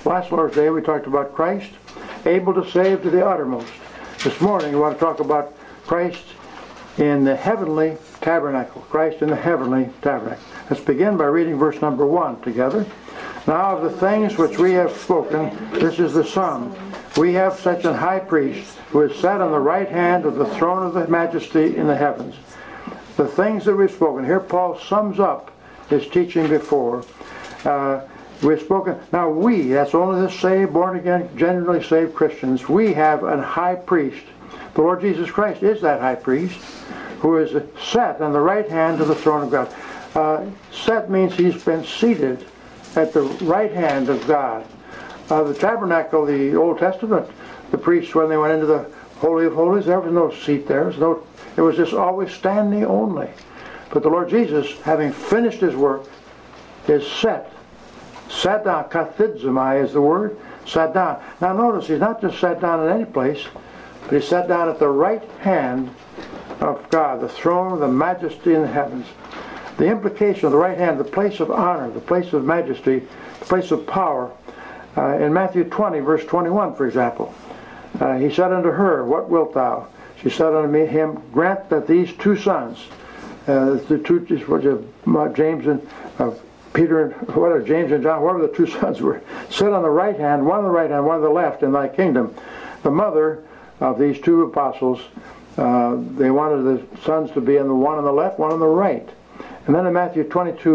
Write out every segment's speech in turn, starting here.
Last Lord's Day we talked about Christ, able to save to the uttermost. This morning we want to talk about Christ in the heavenly tabernacle. Christ in the heavenly tabernacle. Let's begin by reading verse number 1 together. Now of the things which we have spoken, this is the sum. We have such an high priest who is set on the right hand of the throne of the majesty in the heavens. The things that we've spoken. Here Paul sums up his teaching before. We've spoken. Now we, that's only the saved, born again, generally saved Christians, we have a high priest. The Lord Jesus Christ is that high priest who is set on the right hand of the throne of God. Set means he's been seated at the right hand of God. The tabernacle, the Old Testament, the priests, when they went into the Holy of Holies, there was no seat there. It was just always standing only. But the Lord Jesus, having finished his work, is sat down. Kathizomai is the word. Sat down. Now notice, he's not just sat down in any place, but he sat down at the right hand of God, the throne of the majesty in the heavens. The implication of the right hand, the place of honor, the place of majesty, the place of power. In Matthew 20, verse 21, for example, he said unto her, what wilt thou? She said unto him, grant that these two sons, the two, James and Peter, and James and John, whoever the two sons were, sit on the right hand, one on the right hand, one on the left in thy kingdom. The mother of these two apostles, they wanted the sons to be in the one on the left, one on the right. And then in Matthew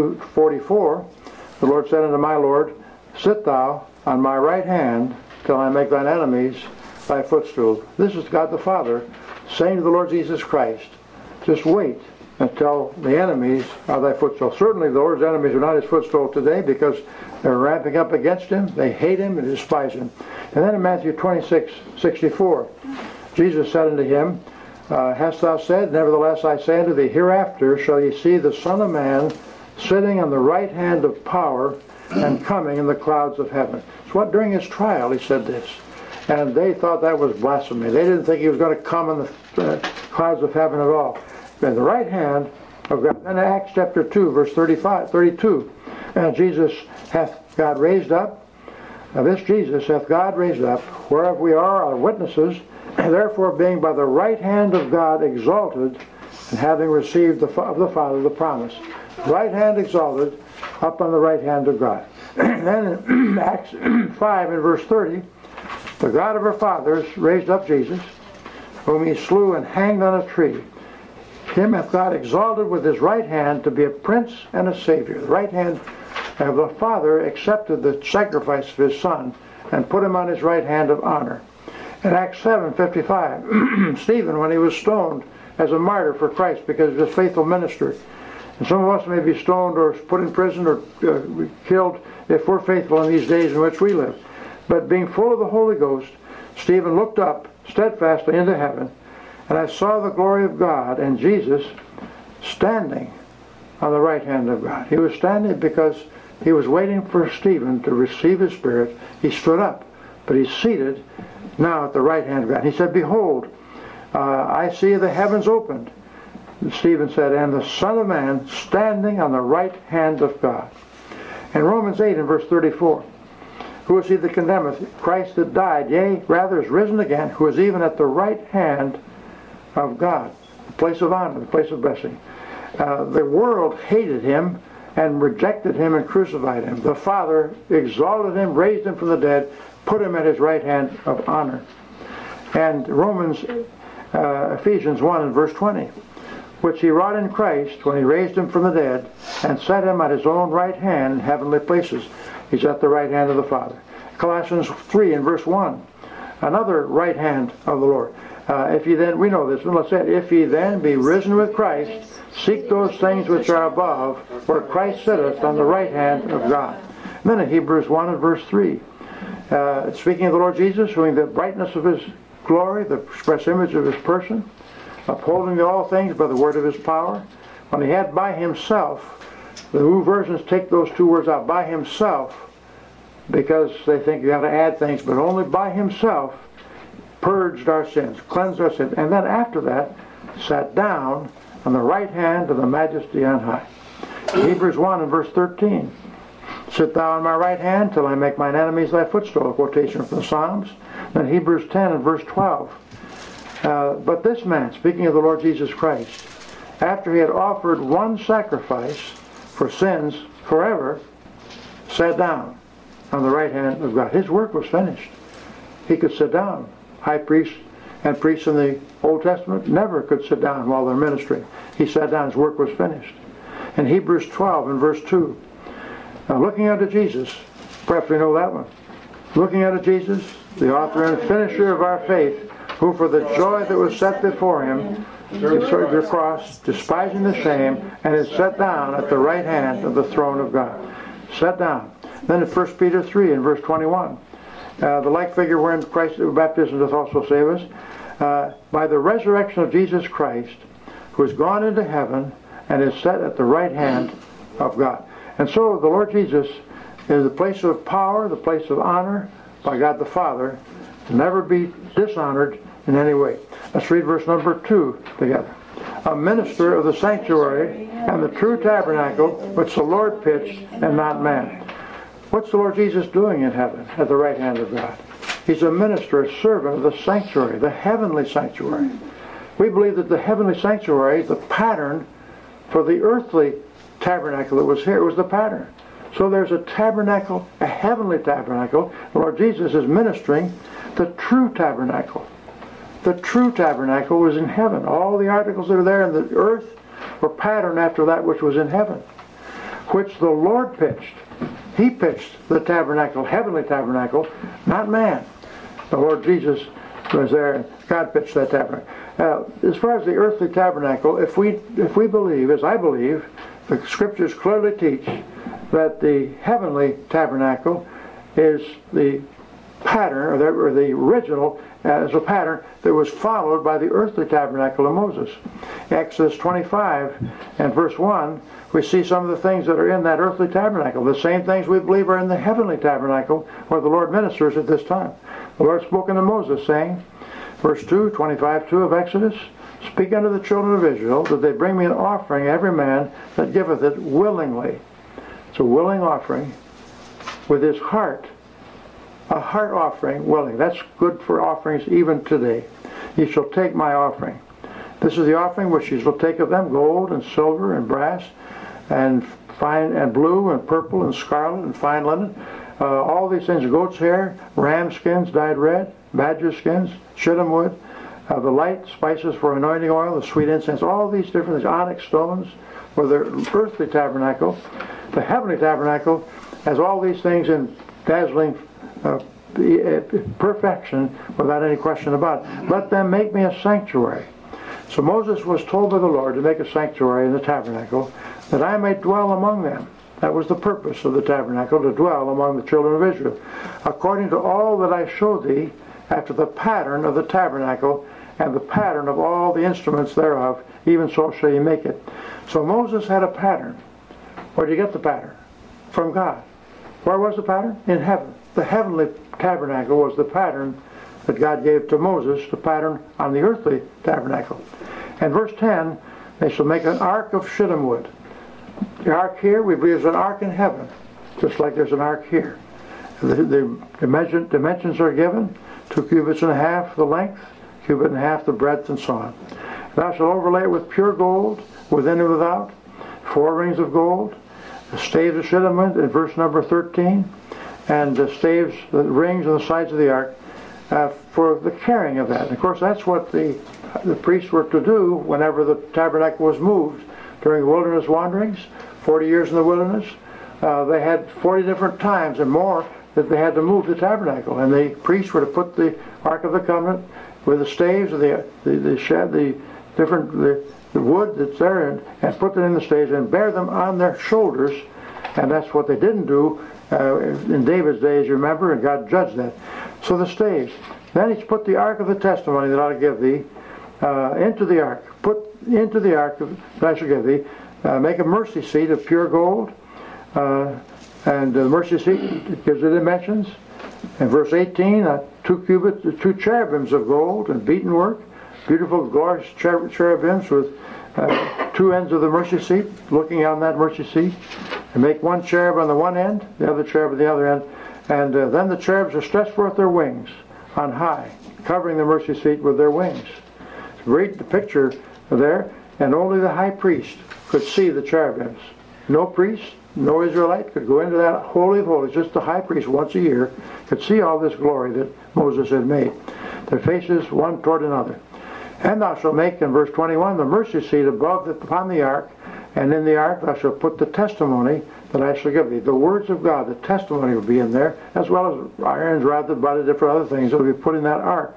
22:44, the Lord said unto my Lord, sit thou on my right hand till I make thine enemies thy footstool. This is God the Father saying to the Lord Jesus Christ, just wait until the enemies are thy footstool. Certainly the Lord's enemies are not his footstool today because they're ramping up against him. They hate him and despise him. And then in Matthew 26:64, Jesus said unto him, hast thou said, nevertheless I say unto thee, hereafter shall ye see the Son of Man sitting on the right hand of power and coming in the clouds of heaven. So what, during his trial he said this. And they thought that was blasphemy. They didn't think he was going to come in the clouds of heaven at all. In the right hand of God. And in Acts chapter 2, verse 32, Jesus hath God raised up. This Jesus hath God raised up, whereof we are witnesses, and therefore being by the right hand of God exalted, and having received of the Father the promise. Right hand exalted, up on the right hand of God. And then in Acts 5 and verse 30, the God of our fathers raised up Jesus, whom he slew and hanged on a tree. Him hath God exalted with his right hand to be a prince and a savior. The right hand of the Father accepted the sacrifice of his Son and put him on his right hand of honor. In Acts 7:55, Stephen, when he was stoned as a martyr for Christ because of his faithful ministry, and some of us may be stoned or put in prison or killed if we're faithful in these days in which we live. But being full of the Holy Ghost, Stephen looked up steadfastly into heaven, and I saw the glory of God and Jesus standing on the right hand of God. He was standing because he was waiting for Stephen to receive his Spirit. He stood up, but he's seated now at the right hand of God. He said, behold, I see the heavens opened. Stephen said, and the Son of Man standing on the right hand of God. In Romans 8 and verse 34, who is he that condemneth? Christ that died, yea, rather is risen again, who is even at the right hand of God, the place of honor, the place of blessing. The world hated him and rejected him and crucified him. The Father exalted him, raised him from the dead, put him at his right hand of honor. And Ephesians 1 and verse 20, which he wrought in Christ when he raised him from the dead and set him at his own right hand in heavenly places. He's at the right hand of the Father. Colossians 3 and verse 1, another right hand of the Lord. If ye then, we know this, but let's say it, if ye then be risen with Christ, seek those things which are above, where Christ sitteth on the right hand of God. And then in Hebrews 1 and verse 3, speaking of the Lord Jesus, showing the brightness of his glory, the express image of his person, upholding all things by the word of his power, when he had by himself, the new versions take those two words out, by himself, because they think you have to add things, but only by himself, purged our sins, cleansed our sins, and then after that, sat down on the right hand of the majesty on high. Hebrews 1 and verse 13 says, Sit thou on my right hand till I make mine enemies thy footstool, a quotation from the Psalms. Then Hebrews 10 and verse 12. But this man, speaking of the Lord Jesus Christ, after he had offered one sacrifice for sins forever, sat down on the right hand of God. His work was finished. He could sit down. High priests and priests in the Old Testament never could sit down while they're ministering. He sat down. His work was finished. In Hebrews 12 and verse 2, now looking unto Jesus, perhaps we know that one. Looking unto Jesus, the author and finisher of our faith, who for the joy that was set before him endured the cross, despising the shame, and is set down at the right hand of the throne of God. Set down. Then in 1 Peter 3 and verse 21, the like figure wherein Christ's baptism doth also save us, by the resurrection of Jesus Christ, who is gone into heaven and is set at the right hand of God. And so the Lord Jesus is the place of power, the place of honor by God the Father, to never be dishonored in any way. Let's read verse number 2 together. A minister of the sanctuary and the true tabernacle which the Lord pitched and not man. What's the Lord Jesus doing in heaven at the right hand of God? He's a minister, a servant of the sanctuary, the heavenly sanctuary. We believe that the heavenly sanctuary, the pattern for the earthly tabernacle that was here, it was the pattern. So there's a tabernacle, a heavenly tabernacle. The Lord Jesus is ministering the true tabernacle. The true tabernacle was in heaven. All the articles that are there in the earth were patterned after that which was in heaven, which the Lord pitched. He pitched the tabernacle, heavenly tabernacle, not man. The Lord Jesus was there, and God pitched that tabernacle. As far as the earthly tabernacle, if we believe, as I believe, the Scriptures clearly teach that the heavenly tabernacle is the pattern, or the original, as a pattern that was followed by the earthly tabernacle of Moses. Exodus 25 and verse 1, we see some of the things that are in that earthly tabernacle. The same things we believe are in the heavenly tabernacle where the Lord ministers at this time. The Lord spoke unto Moses, saying, verse 2, 25:2 of Exodus, speak unto the children of Israel that they bring me an offering, every man that giveth it willingly. It's a willing offering with his heart. A heart offering, willing. That's good for offerings even today. Ye shall take my offering. This is the offering which ye shall take of them, gold and silver and brass and fine and blue and purple and scarlet and fine linen. All these things, goat's hair, ram skins dyed red, badger skins, shittim wood, the light spices for anointing oil, the sweet incense, all these different things, onyx stones for the earthly tabernacle. The heavenly tabernacle has all these things in dazzling perfection without any question about it. Let them make me a sanctuary. So Moses was told by the Lord to make a sanctuary in the tabernacle that I may dwell among them. That was the purpose of the tabernacle, to dwell among the children of Israel. According to all that I show thee, after the pattern of the tabernacle and the pattern of all the instruments thereof, even so shall ye make it. So Moses had a pattern. Where did he get the pattern? From God. Where was the pattern? In heaven. The heavenly tabernacle was the pattern that God gave to Moses, the pattern on the earthly tabernacle. And verse 10, they shall make an ark of shittim wood. The ark here, we believe, is an ark in heaven, just like there's an ark here. The dimensions are given, 2 cubits and a half the length, cubit and a half the breadth, and so on. Thou shalt overlay it with pure gold, within and without, 4 rings of gold, the staves of shittim wood in verse number 13, and the staves, the rings on the sides of the ark, for the carrying of that. And of course, that's what the priests were to do whenever the tabernacle was moved during the wilderness wanderings, 40 years in the wilderness. They had 40 different times and more that they had to move the tabernacle, and the priests were to put the Ark of the Covenant with the staves of the wood that's there, and put them in the staves and bear them on their shoulders. And that's what they didn't do in David's days, you remember, and God judged that. So the staves. Then he's put the Ark of the Testimony that I give thee into the ark. Put into the ark that I shall give thee. Make a mercy seat of pure gold. And the mercy seat gives the dimensions. In verse 18, 2 cubits, 2 cherubims of gold and beaten work. Beautiful, glorious cherubims with 2 ends of the mercy seat, looking on that mercy seat. And make one cherub on the one end, the other cherub on the other end. And then the cherubs are stretched forth their wings on high, covering the mercy seat with their wings. Read the picture there, and only the high priest could see the cherubims. No priest, no Israelite could go into that Holy of Holies. Just the high priest once a year could see all this glory that Moses had made. Their faces one toward another. And thou shalt make, in verse 21, the mercy seat upon the ark, and in the ark thou shalt put the testimony that I shall give thee. The words of God, the testimony will be in there, as well as Aaron's rod, the blood, and different other things that will be put in that ark.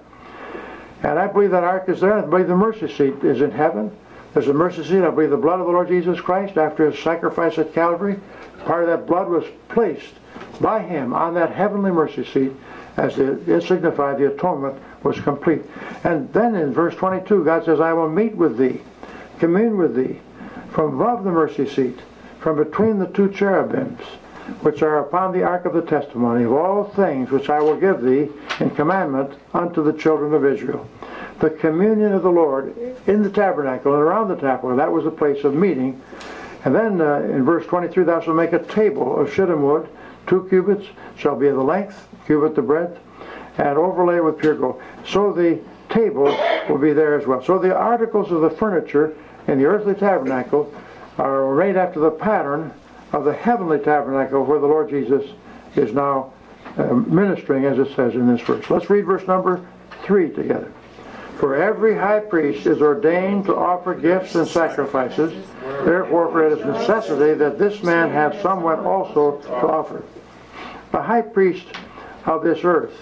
And I believe that ark is there. I believe the mercy seat is in heaven. There's a mercy seat. I believe the blood of the Lord Jesus Christ, after his sacrifice at Calvary, part of that blood was placed by him on that heavenly mercy seat, as it signified the atonement was complete. And then in verse 22, God says, I will meet with thee, commune with thee, from above the mercy seat, from between the two cherubims, which are upon the ark of the testimony, of all things which I will give thee in commandment unto the children of Israel. The communion of the Lord in the tabernacle and around the tabernacle, that was a place of meeting. And then in verse 23, thou shalt make a table of shittim wood, 2 cubits shall be the length, cubit the breadth, and overlay with pure gold. So the table will be there as well. So the articles of the furniture in the earthly tabernacle are made after the pattern of the heavenly tabernacle where the Lord Jesus is now ministering, as it says in this verse. Let's read verse number 3 together. For every high priest is ordained to offer gifts and sacrifices. Therefore, for it is necessity that this man have somewhat also to offer. The high priest of this earth,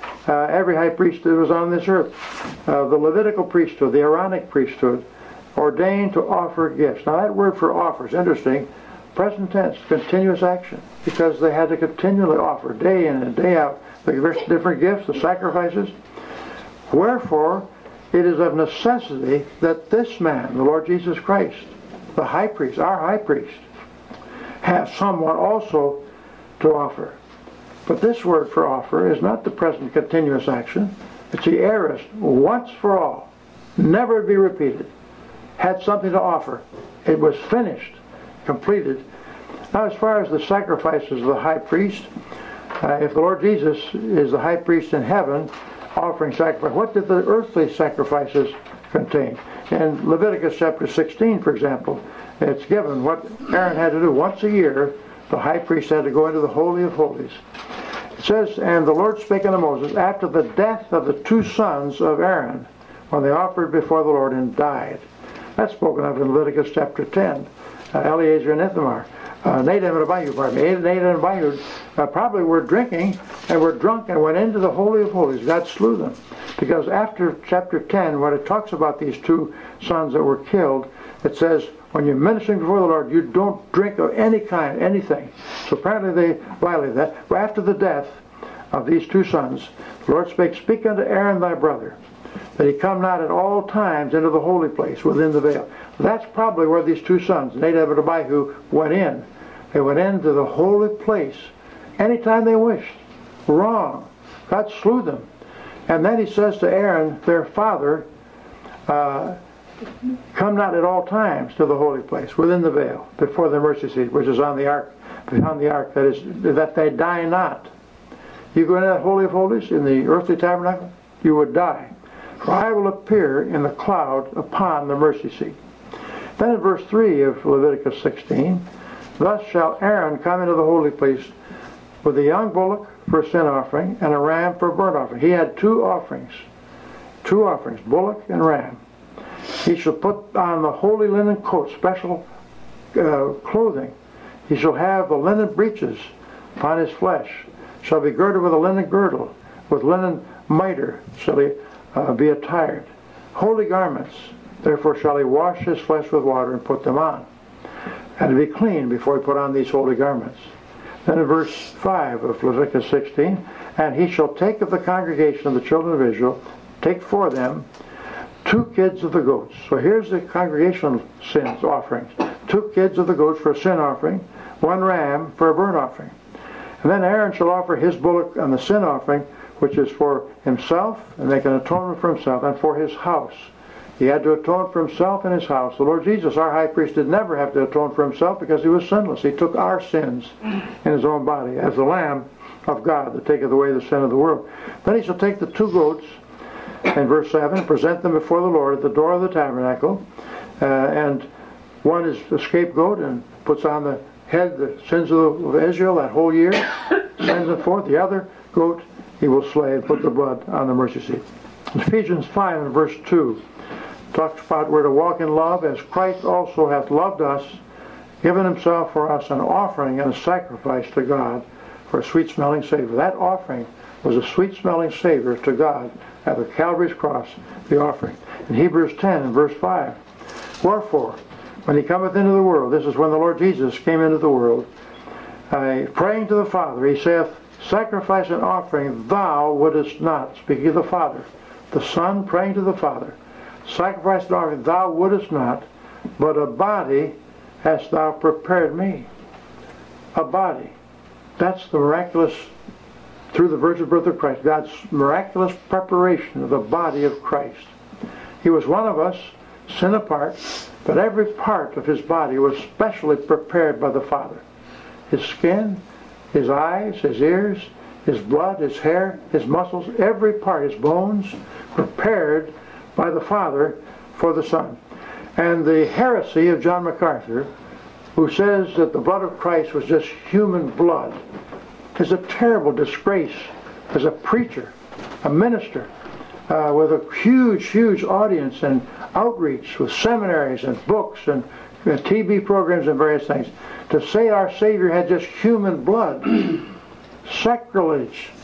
every high priest that was on this earth, the Levitical priesthood, the Aaronic priesthood, ordained to offer gifts. Now that word for offer is interesting. Present tense, continuous action, because they had to continually offer day in and day out the different gifts, the sacrifices. Wherefore, it is of necessity that this man, the Lord Jesus Christ, the high priest, our high priest, have somewhat also to offer. But this word for offer is not the present continuous action. It's the aorist, once for all, never to be repeated. Had something to offer. It was finished, completed. Now, as far as the sacrifices of the high priest, if the Lord Jesus is the high priest in heaven, offering sacrifice, what did the earthly sacrifices contain? In Leviticus chapter 16, for example, it's given what Aaron had to do. Once a year, the high priest had to go into the Holy of Holies. It says, and the Lord spake unto Moses after the death of the 2 sons of Aaron, when they offered before the Lord and died. That's spoken of in Leviticus chapter 10. Eleazar and Ithamar. Nadab and Abihu, Nadab and Abihu probably were drinking and were drunk and went into the Holy of Holies. God slew them. Because after chapter 10, when it talks about these 2 sons that were killed, it says, when you're ministering before the Lord, you don't drink of any kind, anything. So apparently they violated that. After the death of these 2 sons, the Lord spake, speak unto Aaron thy brother, that he come not at all times into the holy place within the veil. That's probably where these 2 sons, Nadab and Abihu, went in. They went into the holy place anytime they wished. Wrong. God slew them. And then he says to Aaron, their father, come not at all times to the holy place within the veil, before the mercy seat, which is on the ark, behind the ark, that is, that they die not. You go into that Holy of Holies in the earthly tabernacle, you would die. For I will appear in the cloud upon the mercy seat. Then in verse 3 of Leviticus 16, thus shall Aaron come into the holy place with a young bullock for a sin offering and a ram for a burnt offering. He had 2 offerings, bullock and ram. He shall put on the holy linen coat, special clothing. He shall have the linen breeches upon his flesh, shall be girded with a linen girdle, with linen mitre shall he be attired. Holy garments, therefore shall he wash his flesh with water and put them on, and to be clean before he put on these holy garments. Then in verse 5 of Leviticus 16, and he shall take of the congregation of the children of Israel, take for them 2 kids of the goats. So here's the congregational sins offerings. 2 kids of the goats for a sin offering, 1 ram for a burnt offering. And then Aaron shall offer his bullock on the sin offering, which is for himself, and make an atonement for himself, and for his house. He had to atone for himself and his house. The Lord Jesus, our high priest, did never have to atone for himself because he was sinless. He took our sins in his own body as the Lamb of God that taketh away the sin of the world. Then he shall take the two goats, in verse 7, present them before the Lord at the door of the tabernacle. And one is the scapegoat and puts on the head the sins of Israel that whole year, sends them forth. The other goat he will slay and put the blood on the mercy seat. Ephesians 5 and verse 2 talks about we're to walk in love as Christ also hath loved us, given himself for us an offering and a sacrifice to God for a sweet-smelling savor. That offering was a sweet-smelling savor to God at the Calvary's cross, the offering. In Hebrews 10 and verse 5, wherefore, when he cometh into the world, this is when the Lord Jesus came into the world, praying to the Father, he saith, sacrifice and offering thou wouldest not, speaking of the Father. The Son praying to the Father, sacrifice and offering thou wouldest not, but a body hast thou prepared me. A body. That's the miraculous, through the virgin birth of Christ, God's miraculous preparation of the body of Christ. He was one of us, sin apart, but every part of his body was specially prepared by the Father. His skin, his eyes, his ears, his blood, his hair, his muscles, every part, his bones, prepared by the Father for the Son. And the heresy of John MacArthur, who says that the blood of Christ was just human blood, is a terrible disgrace as a preacher, a minister, with a huge, huge audience and outreach with seminaries and books and TV programs and various things. To say our Savior had just human blood, sacrilege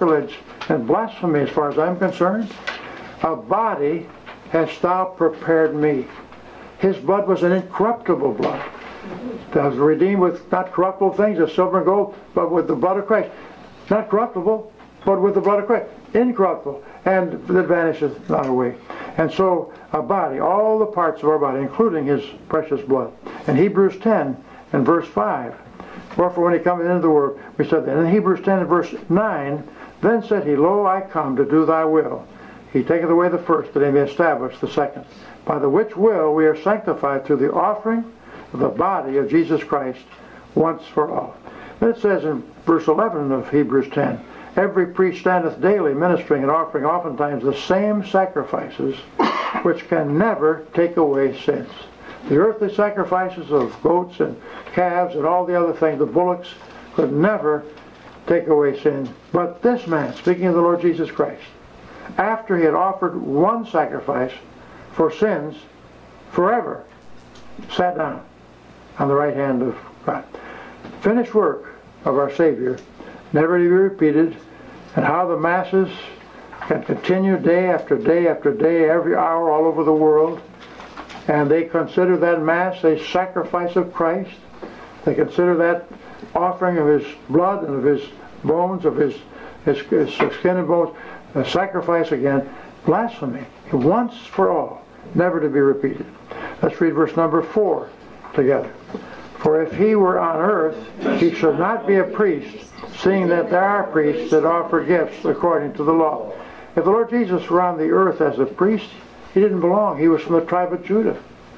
and blasphemy as far as I'm concerned. A body hast thou prepared me. His blood was an incorruptible blood. That was redeemed with not corruptible things as silver and gold, but with the blood of Christ. Not corruptible, but with the blood of Christ. Incorruptible, and that vanisheth not away. And so a body, all the parts of our body, including his precious blood. In Hebrews 10 and verse 5, wherefore when he cometh into the world, we said that. In Hebrews 10 and verse 9, then said he, lo, I come to do thy will. He taketh away the first, that he may establish the second. By the which will we are sanctified through the offering of the body of Jesus Christ once for all. Then it says in verse 11 of Hebrews 10, every priest standeth daily ministering and offering oftentimes the same sacrifices which can never take away sins. The earthly sacrifices of goats and calves and all the other things, the bullocks, could never take away sin. But this man, speaking of the Lord Jesus Christ, after he had offered one sacrifice for sins forever, sat down on the right hand of God. Finished work of our Savior, never to be repeated, and how the masses can continue day after day after day, every hour all over the world, and they consider that Mass a sacrifice of Christ. They consider that offering of his blood and of his bones, of his skin and bones, a sacrifice again. Blasphemy, once for all, never to be repeated. Let's read verse number 4 together. For if he were on earth, he should not be a priest, seeing that there are priests that offer gifts according to the law. If the Lord Jesus were on the earth as a priest, he didn't belong. He was from the tribe of Judah.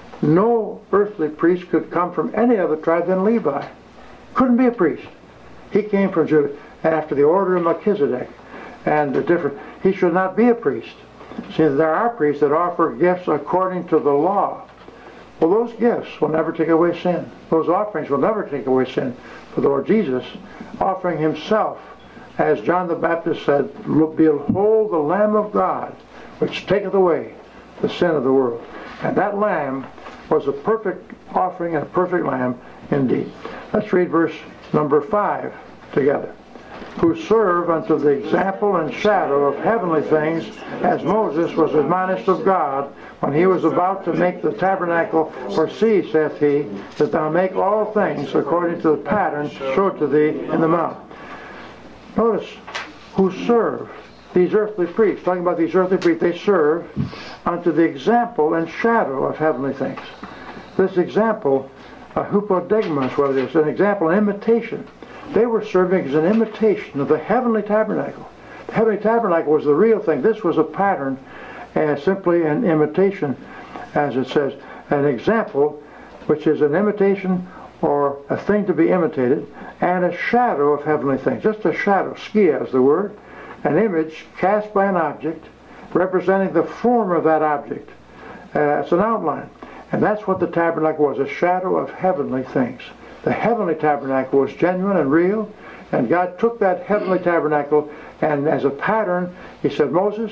No earthly priest could come from any other tribe than Levi. Couldn't be a priest. He came from Judah after the order of Melchizedek. And different. He should not be a priest. See, there are priests that offer gifts according to the law. Well, those gifts will never take away sin. Those offerings will never take away sin. For the Lord Jesus, offering himself, as John the Baptist said, behold the Lamb of God, which taketh away the sin of the world. And that Lamb was a perfect offering and a perfect Lamb indeed. Let's read verse number 5 together. Who serve unto the example and shadow of heavenly things, as Moses was admonished of God when he was about to make the tabernacle. For see, saith he, that thou make all things according to the pattern showed to thee in the mount. Notice, who serve these earthly priests, talking about these earthly priests, they serve unto the example and shadow of heavenly things. This example, a hypodegmos, what it is, an example, an imitation. They were serving as an imitation of the heavenly tabernacle. The heavenly tabernacle was the real thing. This was a pattern, simply an imitation, as it says. An example, which is an imitation or a thing to be imitated, and a shadow of heavenly things. Just a shadow. Skia is the word. An image cast by an object representing the form of that object. It's an outline. And that's what the tabernacle was, a shadow of heavenly things. The heavenly tabernacle was genuine and real, and God took that heavenly tabernacle, and as a pattern, he said, Moses,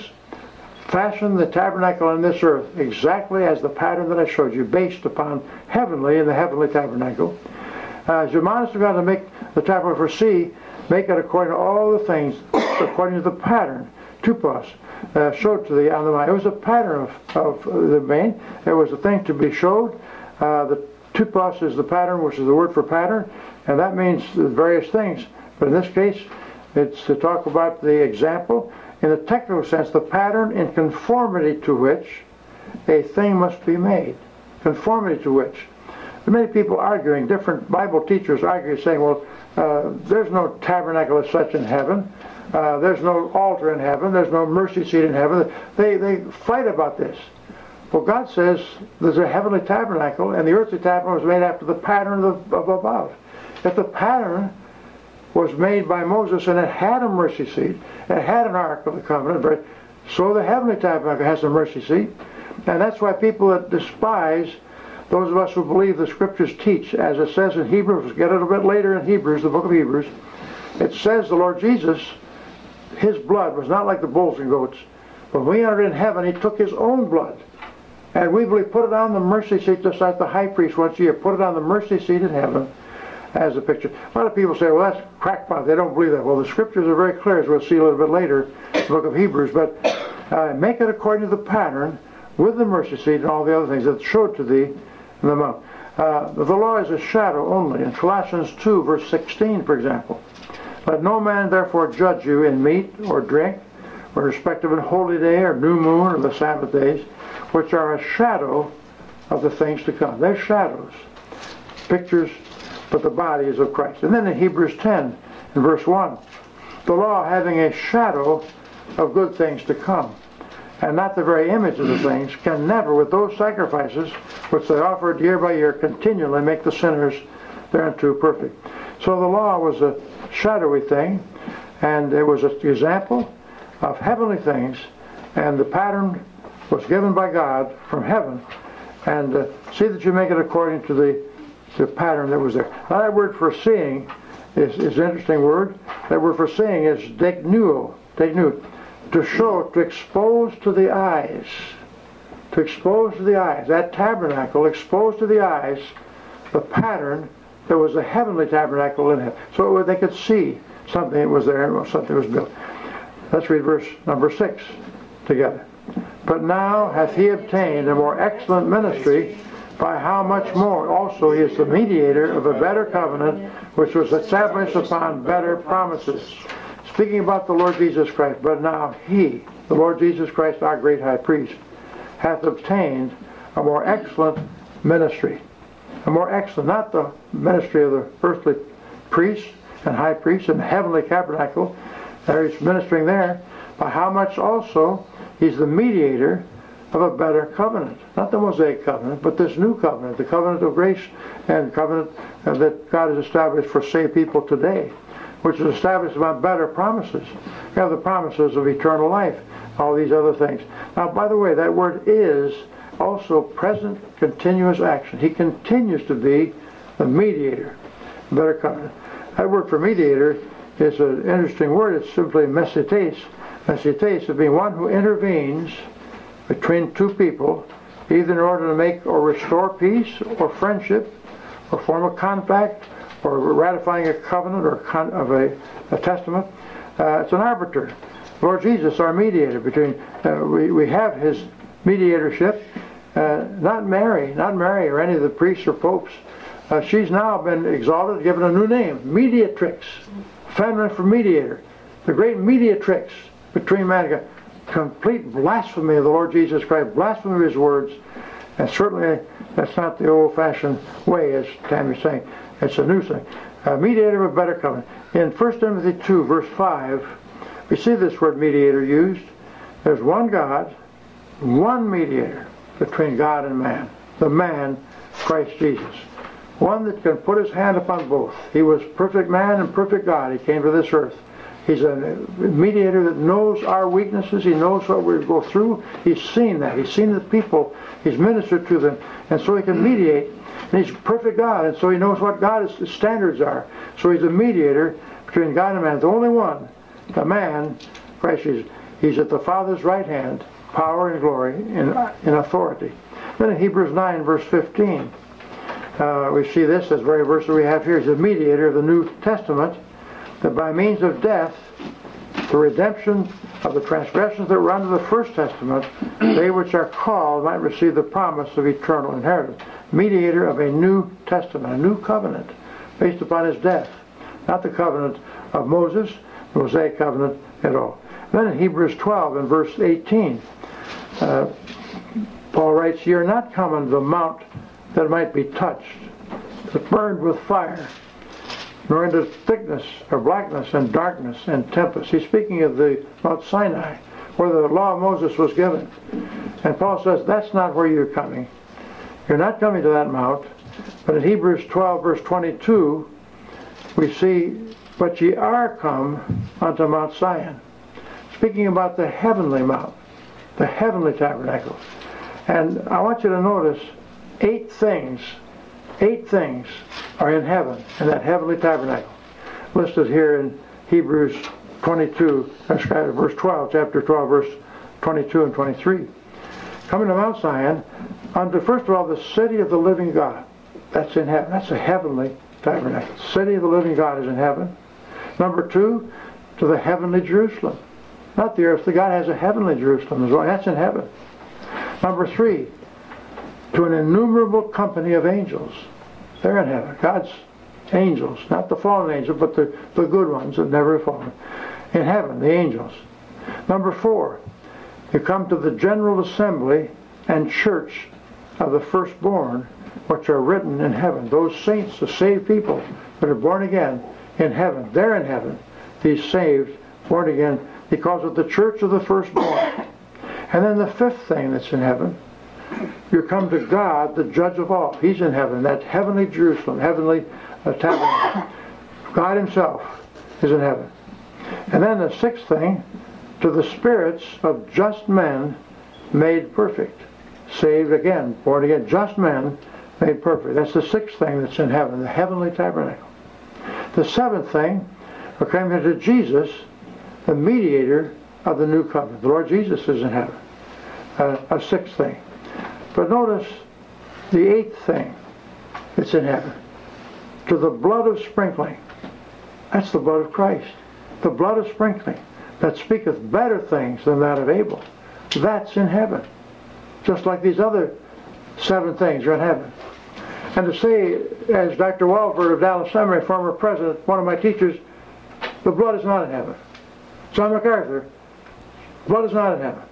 fashion the tabernacle on this earth exactly as the pattern that I showed you, based upon heavenly in the heavenly tabernacle. As you're modest of God to make the tabernacle for see, make it according to all the things, according to the pattern, tupos, showed to thee on the mount. It was a pattern of the main. It was a thing to be showed. The tupos is the pattern, which is the word for pattern, and that means various things. But in this case, it's to talk about the example. In the technical sense, the pattern in conformity to which a thing must be made. Conformity to which. There are many people arguing, different Bible teachers arguing, saying, well, there's no tabernacle as such in heaven. There's no altar in heaven. There's no mercy seat in heaven. They fight about this. Well, God says there's a heavenly tabernacle, and the earthly tabernacle was made after the pattern of above. If the pattern was made by Moses and it had a mercy seat, it had an ark of the covenant, so the heavenly tabernacle has a mercy seat. And that's why people that despise those of us who believe the scriptures teach, as it says in Hebrews, get it a bit later in Hebrews, the book of Hebrews, it says the Lord Jesus, his blood was not like the bulls and goats. When we entered in heaven, he took his own blood. And we believe put it on the mercy seat, just like the high priest once a year, put it on the mercy seat in heaven as a picture. A lot of people say, well, that's crackpot. They don't believe that. Well, the scriptures are very clear, as we'll see a little bit later in the book of Hebrews. But make it according to the pattern with the mercy seat and all the other things that showed to thee in the mount. The law is a shadow only. In Colossians 2, verse 16, for example, let no man therefore judge you in meat or drink, or respect of a holy day or new moon or the Sabbath days, which are a shadow of the things to come. They're shadows, pictures, but the body is of Christ. And then in Hebrews 10, in verse 1, the law having a shadow of good things to come, and not the very image of the things, can never, with those sacrifices which they offered year by year, continually make the sinners thereunto perfect. So the law was a shadowy thing, and it was an example of heavenly things, and the pattern was given by God from heaven. And see that you make it according to the pattern that was there. Now that word for seeing is an interesting word. That word for seeing is deknuo, to show, to expose to the eyes. To expose to the eyes. That tabernacle exposed to the eyes the pattern that was a heavenly tabernacle in heaven. So they could see something that was there and something was built. Let's read verse number 6 together. But now hath he obtained a more excellent ministry, by how much more also he is the mediator of a better covenant, which was established upon better promises. Speaking about the Lord Jesus Christ, but now he, the Lord Jesus Christ, our great high priest, hath obtained a more excellent ministry. A more excellent, not the ministry of the earthly priest and high priest and the heavenly tabernacle. There he's ministering there. By how much also he's the mediator of a better covenant. Not the Mosaic covenant, but this new covenant, the covenant of grace and covenant that God has established for saved people today, which is established upon better promises. We have the promises of eternal life, all these other things. Now, by the way, that word is also present continuous action. He continues to be the mediator, better covenant. That word for mediator is an interesting word. It's simply mesites. Mesites would be one who intervenes between two people, either in order to make or restore peace or friendship, or form a compact, or ratifying a covenant or of a testament. It's an arbiter. Lord Jesus, our mediator between. We have his mediatorship. Not Mary or any of the priests or popes. She's now been exalted, given a new name, mediatrix, feminine for mediator, the great mediatrix between man and God. Complete blasphemy of the Lord Jesus Christ, blasphemy of his words, and certainly that's not the old-fashioned way, as Tammy's saying. It's a new thing. Mediator of a better covenant. In 1 Timothy 2, verse 5, we see this word mediator used. There's one God, one mediator between God and man, the man, Christ Jesus. One that can put his hand upon both. He was perfect man and perfect God. He came to this earth. He's a mediator that knows our weaknesses. He knows what we go through. He's seen that. He's seen the people. He's ministered to them. And so he can mediate. And he's perfect God. And so he knows what God's standards are. So he's a mediator between God and man. The only one, the man, Christ Jesus. He's at the Father's right hand, power and glory, in authority. Then in Hebrews 9, verse 15, we see this, this very verse that we have here. He's the mediator of the New Testament, that by means of death, the redemption of the transgressions that were under the First Testament, they which are called might receive the promise of eternal inheritance. Mediator of a New Testament, a new covenant, based upon his death. Not the covenant of Moses, the Mosaic covenant at all. Then in Hebrews 12 and verse 18, Paul writes, "Ye are not come unto the mount that might be touched, but burned with fire, nor into thickness or blackness and darkness and tempest." He's speaking of the Mount Sinai, where the law of Moses was given. And Paul says, that's not where you're coming. You're not coming to that mount. But in Hebrews 12, verse 22, we see, "But ye are come unto Mount Zion." Speaking about the heavenly mount, the heavenly tabernacle. And I want you to notice 8 things are in heaven, in that heavenly tabernacle. Listed here in Hebrews 22, verse 12, chapter 12, verse 22 and 23. Coming to Mount Zion, unto, first of all, the city of the living God. That's in heaven. That's a heavenly tabernacle. The city of the living God is in heaven. Number 2, to the heavenly Jerusalem. Not the earthly. God has a heavenly Jerusalem as well. That's in heaven. Number 3, to an innumerable company of angels. They're in heaven. God's angels, not the fallen angels, but the good ones that never have fallen. In heaven, the angels. Number 4, you come to the general assembly and church of the firstborn, which are written in heaven. Those saints, the saved people that are born again in heaven. They're in heaven. These saved, born again. He calls it the church of the firstborn. And then the 5th thing that's in heaven, you come to God, the judge of all. He's in heaven, that heavenly Jerusalem, heavenly tabernacle. God himself is in heaven. And then the 6th thing, to the spirits of just men made perfect. Saved again, born again, just men made perfect. That's the 6th thing that's in heaven, the heavenly tabernacle. The 7th thing, we're coming to Jesus, the mediator of the new covenant. The Lord Jesus is in heaven. A 6th thing. But notice the 8th thing that's in heaven. To the blood of sprinkling. That's the blood of Christ. The blood of sprinkling that speaketh better things than that of Abel. That's in heaven. Just like these other 7 things are in heaven. And to say, as Dr. Walford of Dallas Seminary, former president, one of my teachers, the blood is not in heaven. John MacArthur, blood is not in heaven.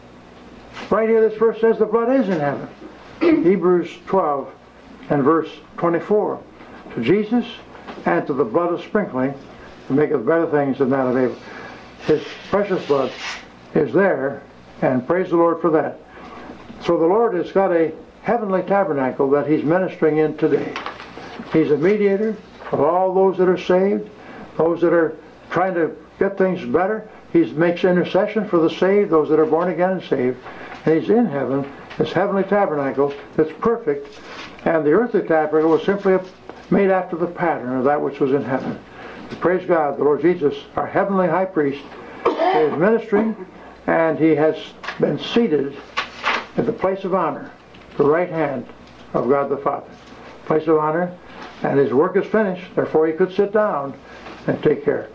Right here this verse says the blood is in heaven. Hebrews 12 and verse 24. To Jesus and to the blood of sprinkling to maketh better things than that of Abel. His precious blood is there, and praise the Lord for that. So the Lord has got a heavenly tabernacle that he's ministering in today. He's a mediator of all those that are saved, those that are trying to get things better. He makes intercession for the saved, those that are born again and saved. And he's in heaven, this heavenly tabernacle that's perfect. And the earthly tabernacle was simply made after the pattern of that which was in heaven. Praise God, the Lord Jesus, our heavenly high priest, is ministering, and he has been seated at the place of honor, the right hand of God the Father. Place of honor, and his work is finished, therefore he could sit down and take care.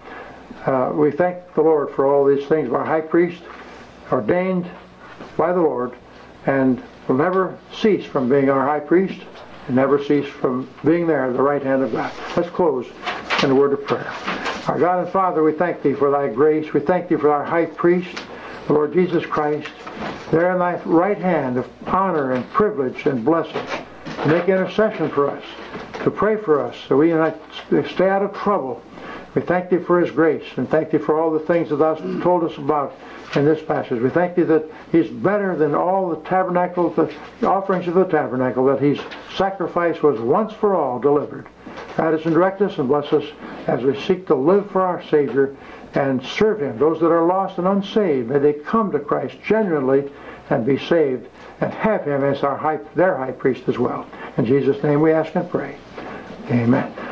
We thank the Lord for all these things. Our high priest, ordained by the Lord, and will never cease from being our high priest, and never cease from being there at the right hand of God. Let's close in a word of prayer. Our God and Father, we thank thee for thy grace. We thank thee for our high priest, the Lord Jesus Christ, there in thy right hand of honor and privilege and blessing, to make intercession for us, to pray for us, so we might stay out of trouble, We thank Thee for His grace, and thank Thee for all the things that Thou hast told us about in this passage. We thank Thee that He's better than all the tabernacle, the offerings of the tabernacle, that His sacrifice was once for all delivered. Guide us and direct us and bless us as we seek to live for our Savior and serve Him. Those that are lost and unsaved, may they come to Christ genuinely and be saved and have Him as their high priest as well. In Jesus' name we ask and pray. Amen.